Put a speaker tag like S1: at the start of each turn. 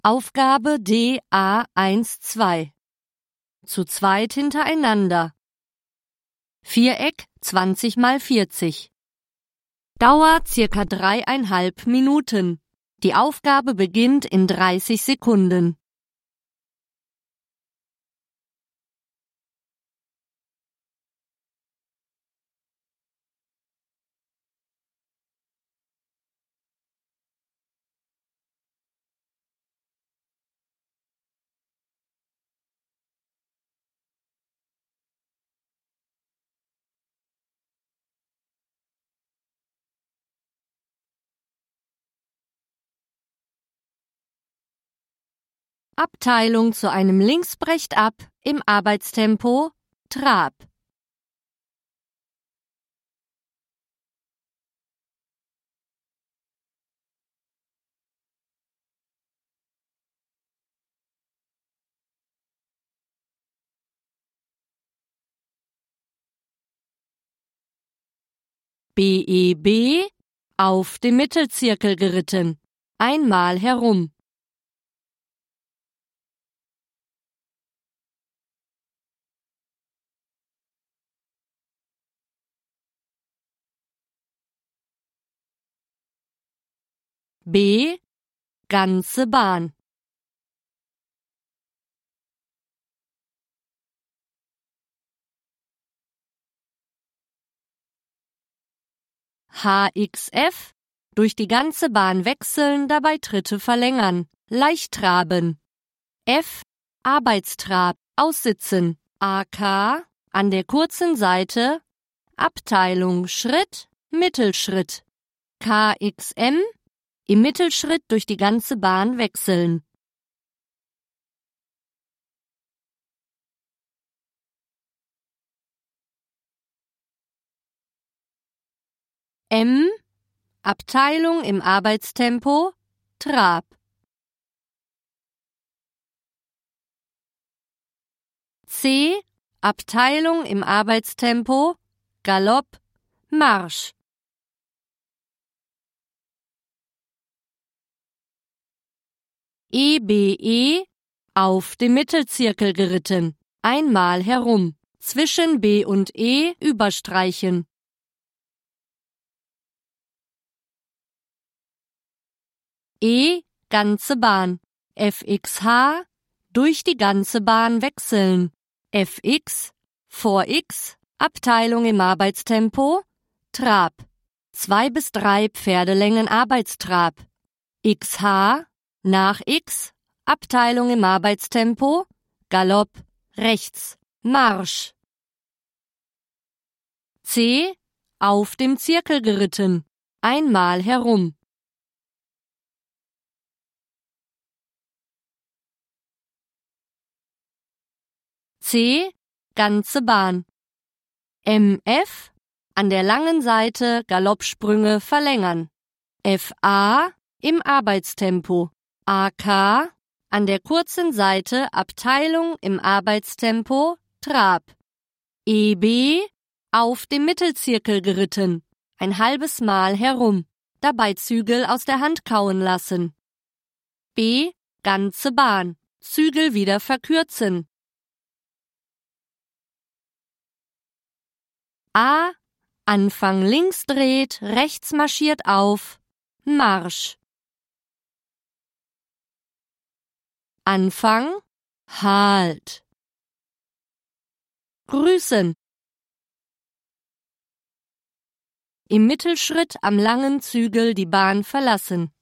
S1: Aufgabe DA12. Zu zweit hintereinander. Viereck 20 mal 40. Dauer circa 3,5 Minuten. Die Aufgabe beginnt in 30 Sekunden. Abteilung zu einem Linksbrechtab im Arbeitstempo Trab. BEB auf dem Mittelzirkel geritten. Einmal herum. B. Ganze Bahn. HXF durch die ganze Bahn wechseln, dabei Tritte verlängern. Leicht traben. F. Arbeitstrab, aussitzen. AK an der kurzen Seite. Abteilung Schritt, Mittelschritt. KXM im Mittelschritt durch die ganze Bahn wechseln. M. Abteilung im Arbeitstempo Trab. C. Abteilung im Arbeitstempo Galopp, Marsch. EBE auf dem Mittelzirkel geritten. Einmal herum. Zwischen B und E überstreichen. E. Ganze Bahn. FXH durch die ganze Bahn wechseln. FX vor X Abteilung im Arbeitstempo Trab. 2 bis 3 Pferdelängen Arbeitstrab. XH nach X Abteilung im Arbeitstempo Galopp rechts. Marsch. C. Auf dem Zirkel geritten. Einmal herum. C. Ganze Bahn. MF an der langen Seite Galoppsprünge verlängern. FA im Arbeitstempo. AK an der kurzen Seite Abteilung im Arbeitstempo Trab. EB auf dem Mittelzirkel geritten. Ein halbes Mal herum. Dabei Zügel aus der Hand kauen lassen. B. Ganze Bahn. Zügel wieder verkürzen. A. Anfang links dreht, rechts marschiert auf. Marsch. Anfang Halt. Grüßen. Im Mittelschritt am langen Zügel die Bahn verlassen.